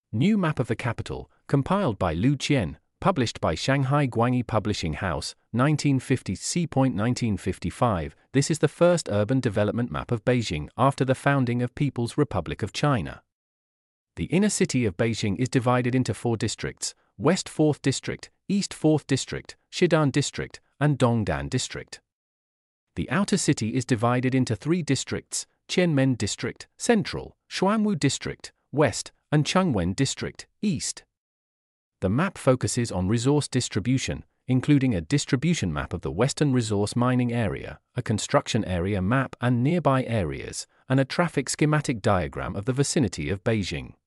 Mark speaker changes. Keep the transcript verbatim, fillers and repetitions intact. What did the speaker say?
Speaker 1: New map of the capital, compiled by Liu Qian, published by Shanghai Guangyi Publishing House, nineteen fifty C. nineteen fifty-five. This is the first urban development map of Beijing after the founding of People's Republic of China. The inner city of Beijing is divided into four districts: West fourth District, East fourth District, Xidan District, and Dongdan District. The outer city is divided into three districts: Qianmen District, Central, Xuanwu District, West, and Chengwen District, East. The map focuses on resource distribution, including a distribution map of the Western Resource Mining Area, a construction area map and nearby areas, and a traffic schematic diagram of the vicinity of Beijing.